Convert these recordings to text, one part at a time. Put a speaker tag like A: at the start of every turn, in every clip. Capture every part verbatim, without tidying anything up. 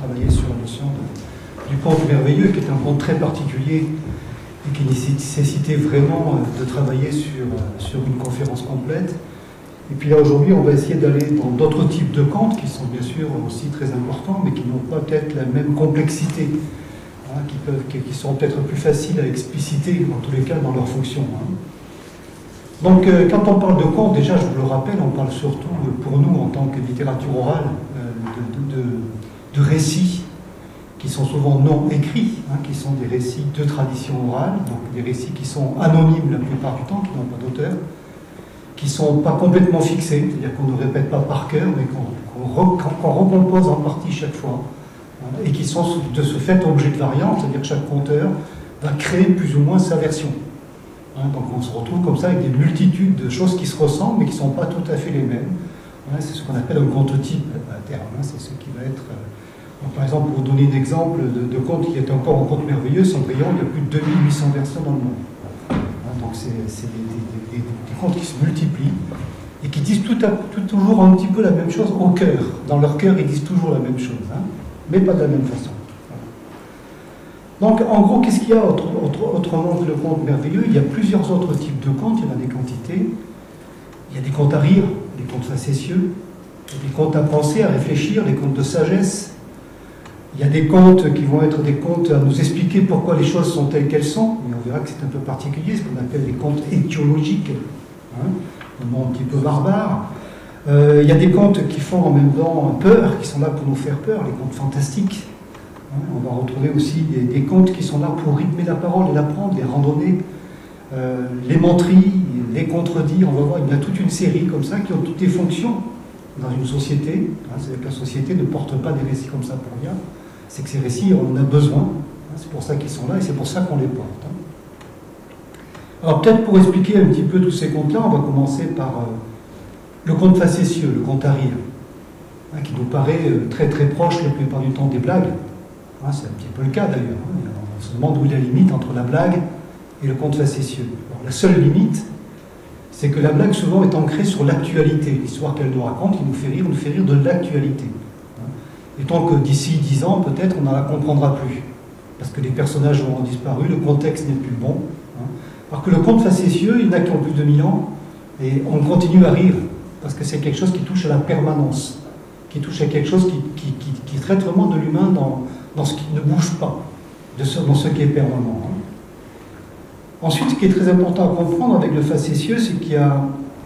A: travaillé sur la notion de, du conte merveilleux, qui est un conte très particulier et qui nécessitait vraiment de travailler sur, sur une conférence complète. Et puis là, aujourd'hui, on va essayer d'aller dans d'autres types de contes qui sont bien sûr aussi très importants, mais qui n'ont pas peut-être la même complexité, hein, qui, peuvent, qui, qui sont peut-être plus faciles à expliciter, en tous les cas, dans leur fonction. Hein. Donc, euh, quand on parle de contes, déjà, je vous le rappelle, on parle surtout, pour nous, en tant que littérature orale, euh, de, de, de, de récits qui sont souvent non écrits, hein, qui sont des récits de tradition orale, donc des récits qui sont anonymes la plupart du temps, qui n'ont pas d'auteur, qui ne sont pas complètement fixés, c'est-à-dire qu'on ne répète pas par cœur, mais qu'on qu'on qu'on recompose en partie chaque fois, hein, et qui sont de ce fait objets de variante, c'est-à-dire que chaque conteur va créer plus ou moins sa version. Hein, donc on se retrouve comme ça avec des multitudes de choses qui se ressemblent, mais qui ne sont pas tout à fait les mêmes. Hein, c'est ce qu'on appelle un conte type à terme, hein, c'est ce qui va être... Euh, donc, par exemple, pour vous donner un exemple de, de conte qui est encore un conte merveilleux, Cendrillon, il y a plus de deux mille huit cents versions dans le monde. Donc c'est des, des, des, des contes qui se multiplient et qui disent tout à, tout, toujours un petit peu la même chose au cœur. Dans leur cœur, ils disent toujours la même chose, hein, mais pas de la même façon. Donc en gros, qu'est-ce qu'il y a autre, autre, autrement que le conte merveilleux? Il y a plusieurs autres types de contes, il y en a des quantités. Il y a des contes à rire, des contes facétieux, il y a des contes à penser, à réfléchir, des contes de sagesse. Il y a des contes qui vont être des contes à nous expliquer pourquoi les choses sont telles qu'elles sont, mais on verra que c'est un peu particulier, ce qu'on appelle les contes étiologiques, hein, un nom un petit peu barbare. Euh, il y a des contes qui font en même temps peur, qui sont là pour nous faire peur, les contes fantastiques. Hein, on va retrouver aussi des, des contes qui sont là pour rythmer la parole et l'apprendre, les randonnées, euh, les menteries, les contredire. On va voir, il y a toute une série comme ça qui ont toutes des fonctions dans une société. Hein, c'est-à-dire que la société ne porte pas des récits comme ça pour rien. C'est que ces récits, on en a besoin, c'est pour ça qu'ils sont là et c'est pour ça qu'on les porte. Alors peut-être pour expliquer un petit peu tous ces contes-là, on va commencer par euh, le conte facétieux, le conte à rire, hein, qui nous paraît euh, très très proche la plupart du temps des blagues. Hein, c'est un petit peu le cas d'ailleurs. Hein. On se demande où est la limite entre la blague et le conte facétieux. Alors, la seule limite, c'est que la blague souvent est ancrée sur l'actualité. L'histoire qu'elle nous raconte, qui nous fait rire, nous fait rire de l'actualité. Et tant que d'ici dix ans, peut-être, on n'en la comprendra plus. Parce que les personnages auront disparu, le contexte n'est plus bon. Hein. Alors que le conte facétieux, il n'a qu'en plus de mille ans, et on continue à rire, parce que c'est quelque chose qui touche à la permanence, qui touche à quelque chose qui, qui, qui, qui traite vraiment de l'humain dans, dans ce qui ne bouge pas, de ce, dans ce qui est permanent. Hein. Ensuite, ce qui est très important à comprendre avec le facétieux, c'est qu'il y a...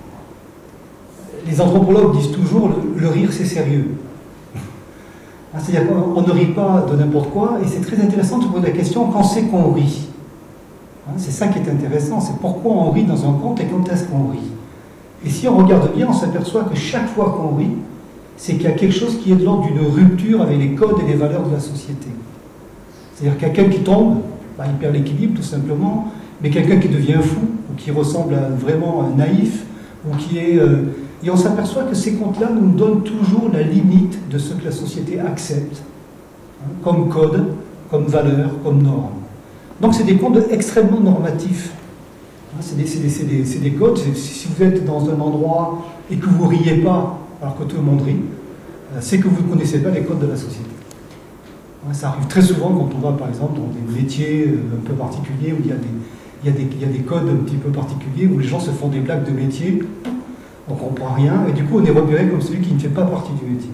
A: Les anthropologues disent toujours, le, le rire c'est sérieux. C'est-à-dire qu'on ne rit pas de n'importe quoi, et c'est très intéressant de se poser la question, quand c'est qu'on rit? C'est ça qui est intéressant, c'est pourquoi on rit dans un conte et quand est-ce qu'on rit? Et si on regarde bien, on s'aperçoit que chaque fois qu'on rit, c'est qu'il y a quelque chose qui est de l'ordre d'une rupture avec les codes et les valeurs de la société. C'est-à-dire quelqu'un qui tombe, bah, il perd l'équilibre tout simplement, mais quelqu'un qui devient fou, ou qui ressemble à vraiment un naïf, ou qui est... Euh, Et on s'aperçoit que ces contes-là nous donnent toujours la limite de ce que la société accepte, hein, comme code, comme valeur, comme norme. Donc c'est des contes extrêmement normatifs. Hein, c'est des, c'est des, c'est des, c'est des codes. Si vous êtes dans un endroit et que vous ne riez pas, alors que tout le monde rit, c'est que vous ne connaissez pas les codes de la société. Hein, ça arrive très souvent quand on va, par exemple, dans des métiers un peu particuliers, où il y a des, il y a des, il y a des codes un petit peu particuliers, où les gens se font des blagues de métier. On ne comprend rien, et du coup on est repéré comme celui qui ne fait pas partie du métier.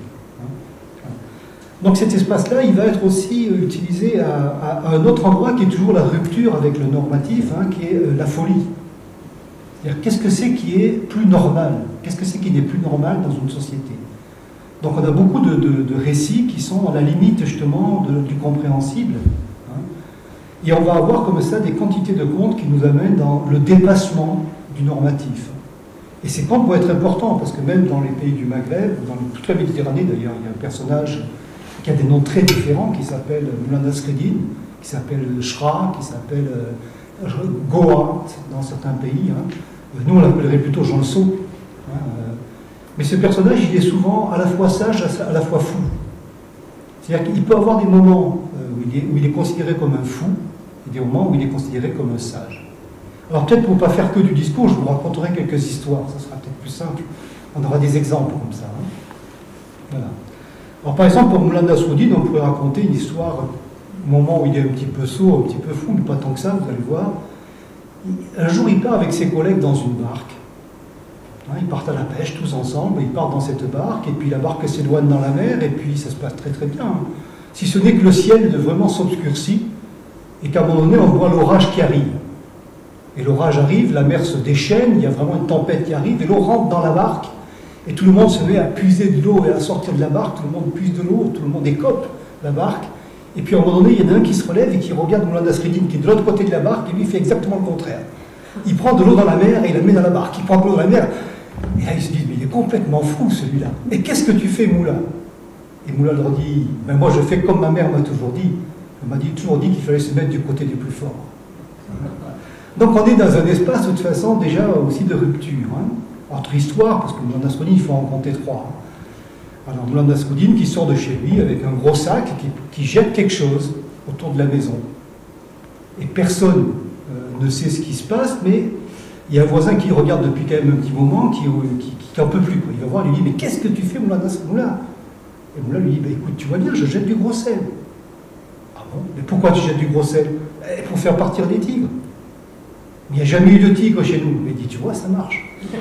A: Donc cet espace-là, il va être aussi utilisé à, à, à un autre endroit qui est toujours la rupture avec le normatif, hein, qui est la folie. C'est-à-dire, qu'est-ce que c'est qui est plus normal? Qu'est-ce que c'est qui n'est plus normal dans une société? Donc on a beaucoup de, de, de récits qui sont à la limite justement de, du compréhensible. Hein, et on va avoir comme ça des quantités de contes qui nous amènent dans le dépassement du normatif. Et ces contes vont être importants, parce que même dans les pays du Maghreb, dans toute la Méditerranée d'ailleurs, il y a un personnage qui a des noms très différents, qui s'appelle Moulay Nasreddin, qui s'appelle Shra, qui s'appelle euh, Goa, dans certains pays. Hein. Nous, on l'appellerait plutôt Janso. Hein. Mais ce personnage, il est souvent à la fois sage, à la fois fou. C'est-à-dire qu'il peut avoir des moments où il, est, où il est considéré comme un fou, et des moments où il est considéré comme un sage. Alors peut-être pour ne pas faire que du discours, je vous raconterai quelques histoires, ça sera peut-être plus simple. On aura des exemples comme ça. Hein. Voilà. Alors par exemple, pour Moulin Nassoudine, on pourrait raconter une histoire au moment où il est un petit peu sourd, un petit peu fou, mais pas tant que ça, vous allez voir. Un jour, il part avec ses collègues dans une barque. Ils partent à la pêche tous ensemble, ils partent dans cette barque, et puis la barque s'éloigne dans la mer, et puis ça se passe très très bien. Si ce n'est que le ciel vraiment s'obscurcit, et qu'à un moment donné, on voit l'orage qui arrive. Et l'orage arrive, la mer se déchaîne, il y a vraiment une tempête qui arrive, et l'eau rentre dans la barque, et tout le monde se met à puiser de l'eau et à sortir de la barque, tout le monde puise de l'eau, tout le monde écope la barque, et puis à un moment donné, il y en a un qui se relève et qui regarde Moulin Nasreddine qui est de l'autre côté de la barque, et lui il fait exactement le contraire. Il prend de l'eau dans la mer et il la met dans la barque, il prend de l'eau dans la mer, et là ils se disent, mais il est complètement fou celui-là. Mais qu'est-ce que tu fais, Moulin? Et Moulin leur dit, ben moi je fais comme ma mère m'a toujours dit, elle m'a dit, toujours dit qu'il fallait se mettre du côté des plus forts. Donc on est dans un espace de toute façon déjà aussi de rupture, hein, entre histoires, parce que Moulin Nasreddine, il faut en compter trois. Hein. Alors Moulin Nasreddine qui sort de chez lui avec un gros sac, qui, qui jette quelque chose autour de la maison. Et personne euh, ne sait ce qui se passe, mais il y a un voisin qui regarde depuis quand même un petit moment, qui n'en peut plus. Quoi. Il va voir, il lui dit, mais qu'est-ce que tu fais, Moulin Nasreddine? Et Moulin lui dit, bah, écoute, tu vois bien, je jette du gros sel. Ah bon? Mais pourquoi tu jettes du gros sel? Eh, pour faire partir des tigres. Il n'y a jamais eu de tigre chez nous. Mais il dit, tu vois, ça marche.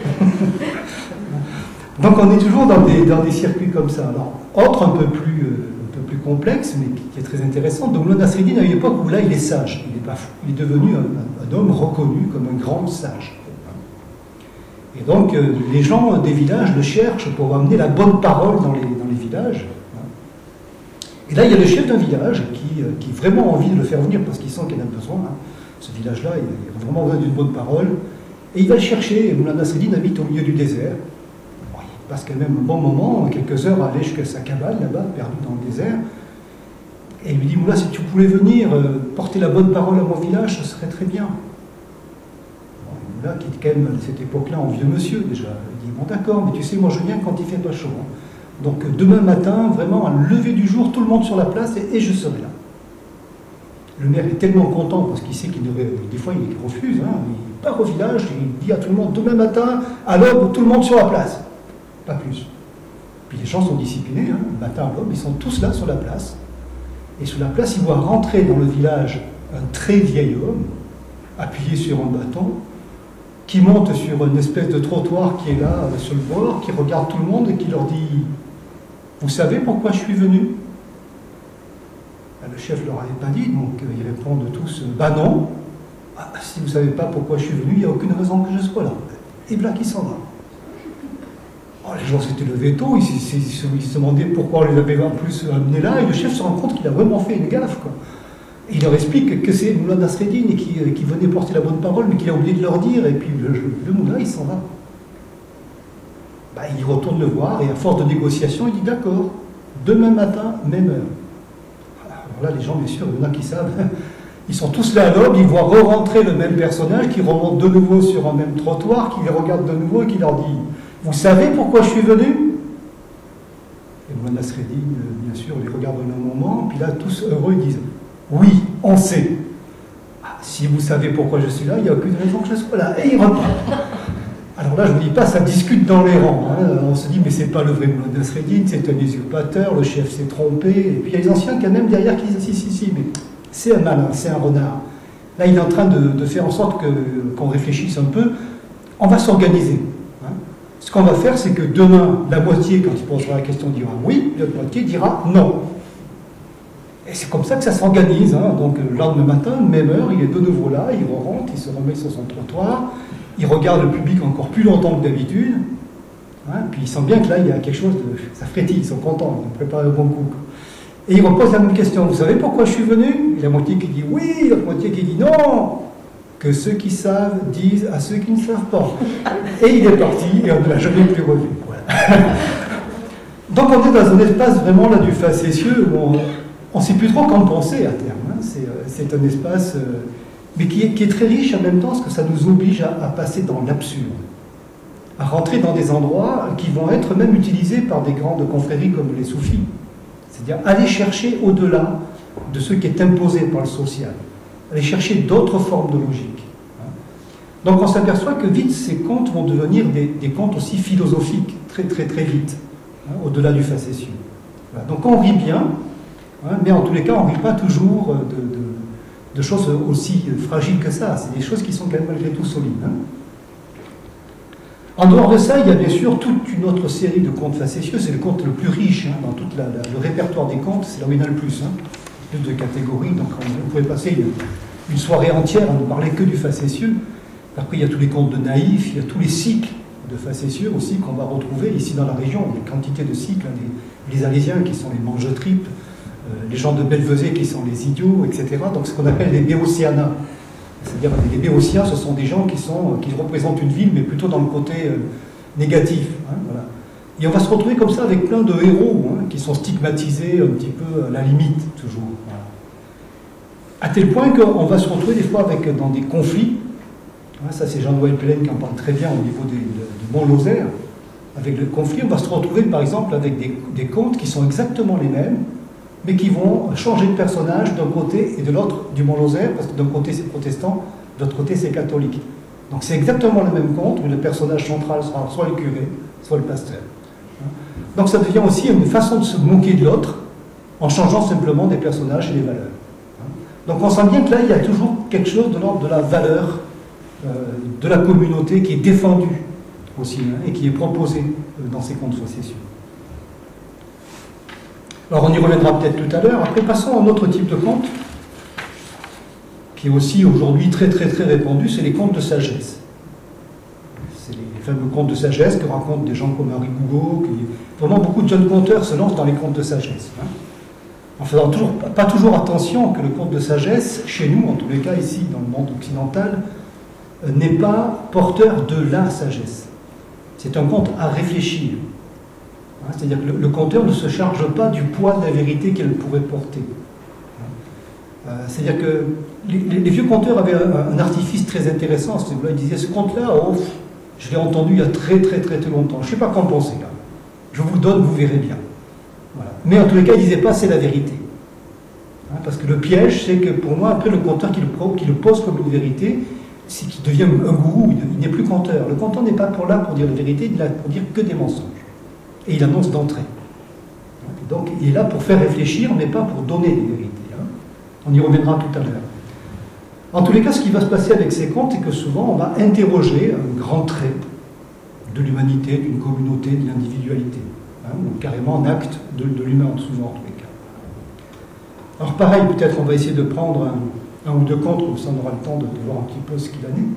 A: Donc on est toujours dans des, dans des circuits comme ça. Alors, autre un peu plus, euh, un peu plus complexe, mais qui est très intéressant. Donc Moulin Nasreddine, à une époque où là, il est sage. Il n'est pas fou. Il est devenu un, un homme reconnu comme un grand sage. Et donc, euh, les gens des villages le cherchent pour amener la bonne parole dans les, dans les villages. Et là, il y a le chef d'un village qui, euh, qui a vraiment envie de le faire venir parce qu'il sent qu'il en a besoin. Hein. Ce village-là, il a vraiment besoin d'une bonne parole. Et il va le chercher. Et Moulin Nasreddine habite au milieu du désert. Bon, il passe quand même un bon moment, quelques heures, à aller jusqu'à sa cabane, là-bas, perdu dans le désert. Et il lui dit, Moulin, si tu pouvais venir euh, porter la bonne parole à mon village, ce serait très bien. Là, qui est quand même à cette époque-là en vieux monsieur déjà. Il dit, bon d'accord, mais tu sais, moi je viens quand il fait pas chaud. Hein. Donc demain matin, vraiment, à lever du jour, tout le monde sur la place et, et je serai là. Le maire est tellement content parce qu'il sait qu'il devrait, des fois il refuse, hein. Il part au village, il dit à tout le monde, demain matin, à l'aube, tout le monde sur la place. Pas plus. Puis les gens sont disciplinés, hein. Le matin à l'aube, ils sont tous là sur la place. Et sur la place, ils voient rentrer dans le village un très vieil homme, appuyé sur un bâton, qui monte sur une espèce de trottoir qui est là, euh, sur le bord, qui regarde tout le monde et qui leur dit « Vous savez pourquoi je suis venu ?» Le chef ne leur avait pas dit, donc euh, ils répondent tous « Bah non, ah, si vous ne savez pas pourquoi je suis venu, il n'y a aucune raison que je sois là. » Et voilà qui s'en va. Oh, les gens s'étaient levés tôt, ils, ils, ils, ils se demandaient pourquoi on les avait en plus amenés là, et le chef se rend compte qu'il a vraiment fait une gaffe, quoi. Il leur explique que c'est Moulin Nasreddine qui, qui venait porter la bonne parole, mais qu'il a oublié de leur dire, et puis le, le Moulin, il s'en va. Bah, il retourne le voir, et à force de négociation, il dit d'accord, demain matin, même heure. Alors là, les gens, bien sûr, il y en a qui savent, ils sont tous là à l'aube, ils voient re-rentrer le même personnage, qui remonte de nouveau sur un même trottoir, qui les regarde de nouveau, et qui leur dit, vous savez pourquoi je suis venu? Et Moulin Nasreddine, bien sûr, les regarde un moment, puis là, tous heureux, ils disent, oui, on sait. Ah, si vous savez pourquoi je suis là, il n'y a aucune raison que je sois là. Et il repart. Alors là, je ne vous dis pas, ça discute dans les rangs. Hein. On se dit, mais c'est pas le vrai Moulin Nasreddine, c'est un usurpateur, le chef s'est trompé. Et puis il y a les anciens quand même derrière qui disent, si, si, si, mais c'est un malin, c'est un renard. Là, il est en train de, de faire en sorte que, qu'on réfléchisse un peu. On va s'organiser. Hein. Ce qu'on va faire, c'est que demain, la moitié, quand il posera la question, dira oui, l'autre moitié dira non. Et c'est comme ça que ça s'organise. Hein. Donc le lendemain matin, même heure, il est de nouveau là, il rentre, il se remet sur son trottoir, il regarde le public encore plus longtemps que d'habitude, hein, puis il sent bien que là, il y a quelque chose de... ça frétille, ils sont contents, ils ont préparé un bon coup. Et il repose la même question, vous savez pourquoi je suis venu? Et la moitié qui dit oui, la moitié qui dit non, que ceux qui savent disent à ceux qui ne savent pas. Et il est parti, et on ne l'a jamais plus revu. Voilà. Donc on est dans un espace vraiment là du facétieux où on... On ne sait plus trop qu'en penser à terme. Hein. C'est un espace, euh, mais qui est, qui est très riche en même temps, parce que ça nous oblige à, à passer dans l'absurde, à rentrer dans des endroits qui vont être même utilisés par des grandes confréries comme les soufis. C'est-à-dire aller chercher au-delà de ce qui est imposé par le social, aller chercher d'autres formes de logique. Hein. Donc on s'aperçoit que vite, ces contes vont devenir des, des contes aussi philosophiques, très très très vite, hein, au-delà du facétieux. Voilà. Donc on rit bien, hein, mais en tous les cas, on ne rit pas toujours de, de, de choses aussi fragiles que ça. C'est des choses qui sont quand même malgré tout solides. Hein. En dehors de ça, il y a bien sûr toute une autre série de contes facétieux. C'est le conte le plus riche, hein, dans tout le répertoire des contes, c'est là où il y en a le plus. Hein. Plus de catégories, donc on, on pouvait passer une, une soirée entière à ne parler que du facétieux. Après, il y a tous les contes de naïfs, il y a tous les cycles de facétieux aussi qu'on va retrouver ici dans la région. Des quantités de cycles, hein, les, les Alésiens qui sont les mange-tripes, euh, les gens de Belvezé qui sont les idiots, et cetera. Donc ce qu'on appelle les Béotianas. C'est-à-dire les Béotiens, ce sont des gens qui, sont, qui représentent une ville, mais plutôt dans le côté euh, négatif. Hein, voilà. Et on va se retrouver comme ça avec plein de héros hein, qui sont stigmatisés un petit peu à la limite, toujours. Voilà. À tel point qu'on va se retrouver des fois avec, dans des conflits. Hein, ça, c'est Jean-Noël Pellen qui en parle très bien au niveau des, de, du Mont-Lozère. Avec le conflit, on va se retrouver par exemple avec des, des contes qui sont exactement les mêmes, mais qui vont changer de personnage d'un côté et de l'autre du Mont-Lozère, parce que d'un côté c'est protestant, de l'autre côté c'est catholique. Donc c'est exactement le même conte, mais le personnage central sera soit le curé, soit le pasteur. Donc ça devient aussi une façon de se moquer de l'autre, en changeant simplement des personnages et des valeurs. Donc on sent bien que là, il y a toujours quelque chose de l'ordre de la valeur euh, de la communauté qui est défendue aussi, hein, et qui est proposée dans ces contes facétieux. Alors on y reviendra peut-être tout à l'heure. Après, passons à un autre type de conte, qui est aussi aujourd'hui très très très répandu, c'est les contes de sagesse. C'est les fameux contes de sagesse que racontent des gens comme Henri Gougaud. Qui... Vraiment beaucoup de jeunes conteurs se lancent dans les contes de sagesse. Hein, en faisant toujours, pas toujours attention que le conte de sagesse, chez nous, en tous les cas ici dans le monde occidental, n'est pas porteur de la sagesse. C'est un conte à réfléchir. C'est-à-dire que le, le conteur ne se charge pas du poids de la vérité qu'elle pourrait porter. Euh, C'est-à-dire que les, les, les vieux conteurs avaient un, un artifice très intéressant. Ils disaient, ce conte-là, oh, je l'ai entendu il y a très très très très longtemps. Je ne sais pas qu'en penser là. Je vous le donne, vous verrez bien. Voilà. Mais en tous les cas, ils ne disaient pas, c'est la vérité. Hein, parce que le piège, c'est que pour moi, après le conteur qui le, qui le pose comme une vérité, c'est qu'il devient un gourou, il, il n'est plus conteur. Le conteur n'est pas pour là pour dire la vérité, il est là pour dire que des mensonges. Et il annonce d'entrée. Donc il est là pour faire réfléchir, mais pas pour donner des vérités. Hein. On y reviendra tout à l'heure. En tous les cas, ce qui va se passer avec ces contes, c'est que souvent on va interroger un grand trait de l'humanité, d'une communauté, de l'individualité. Hein, ou carrément un acte de, de l'humain, souvent en tous les cas. Alors pareil, peut-être on va essayer de prendre un, un ou deux contes, comme ça on aura le temps de, de voir un petit peu ce qu'il en est.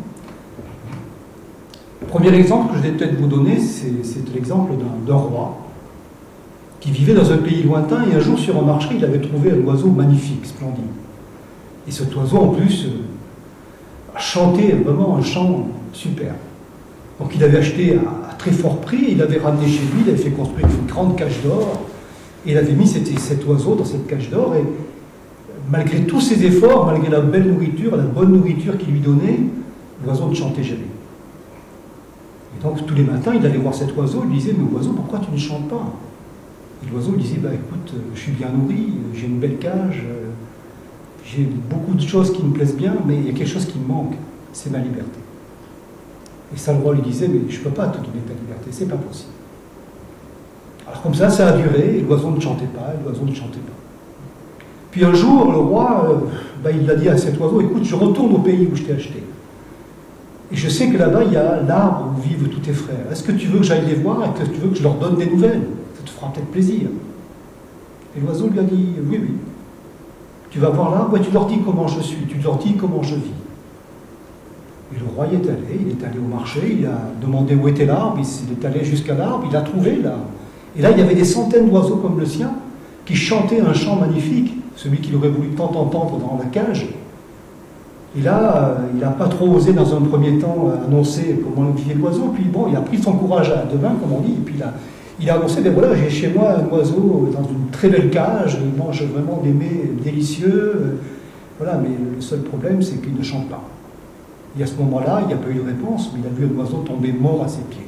A: Le premier exemple que je vais peut-être vous donner, c'est l'exemple d'un roi qui vivait dans un pays lointain et un jour sur un marché, il avait trouvé un oiseau magnifique, splendide. Et cet oiseau, en plus, chantait vraiment un chant super. Donc il avait acheté à, à très fort prix, il avait ramené chez lui, il avait fait construire une grande cage d'or, et il avait mis cet, cet oiseau dans cette cage d'or, et malgré tous ses efforts, malgré la belle nourriture, la bonne nourriture qu'il lui donnait, l'oiseau ne chantait jamais. Et donc tous les matins, il allait voir cet oiseau, il lui disait, mais oiseau, pourquoi tu ne chantes pas? Et l'oiseau lui disait, bah écoute, je suis bien nourri, j'ai une belle cage, j'ai beaucoup de choses qui me plaisent bien, mais il y a quelque chose qui me manque, c'est ma liberté. Et ça, le roi lui disait, mais je ne peux pas te donner ta liberté, c'est pas possible. Alors comme ça, ça a duré, et l'oiseau ne chantait pas, et l'oiseau ne chantait pas. Puis un jour, le roi, euh, bah, il a dit à cet oiseau, écoute, je retourne au pays où je t'ai acheté. Et je sais que là-bas, il y a l'arbre où vivent tous tes frères. Est-ce que tu veux que j'aille les voir et que tu veux que je leur donne des nouvelles? Ça te fera peut-être plaisir. Et l'oiseau lui a dit, oui, oui. Tu vas voir l'arbre et tu leur dis comment je suis, tu leur dis comment je vis. Et le roi y est allé, il est allé au marché, il a demandé où était l'arbre, il est allé jusqu'à l'arbre, il a trouvé l'arbre. Et là, il y avait des centaines d'oiseaux comme le sien qui chantaient un chant magnifique, celui qu'il aurait voulu tant entendre dans la cage. Et là, il n'a pas trop osé dans un premier temps annoncer comment vivait l'oiseau, puis bon, il a pris son courage à deux mains, comme on dit, et puis il a, il a annoncé, ben voilà, j'ai chez moi un oiseau dans une très belle cage, il mange vraiment des mets délicieux, voilà, mais le seul problème, c'est qu'il ne chante pas. Et à ce moment-là, il n'y a pas eu de réponse, mais il a vu un oiseau tomber mort à ses pieds.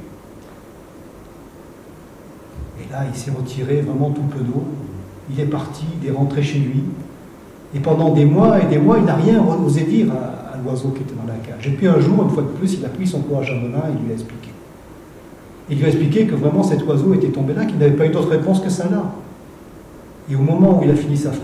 A: Et là, il s'est retiré vraiment tout peu d'eau, il est parti, il est rentré chez lui, et pendant des mois et des mois, il n'a rien osé dire à, à l'oiseau qui était dans la cage. Et puis un jour, une fois de plus, il a pris son courage à deux mains et il lui a expliqué. Il lui a expliqué que vraiment cet oiseau était tombé là, qu'il n'avait pas eu d'autre réponse que ça là. Et au moment où il a fini sa phrase,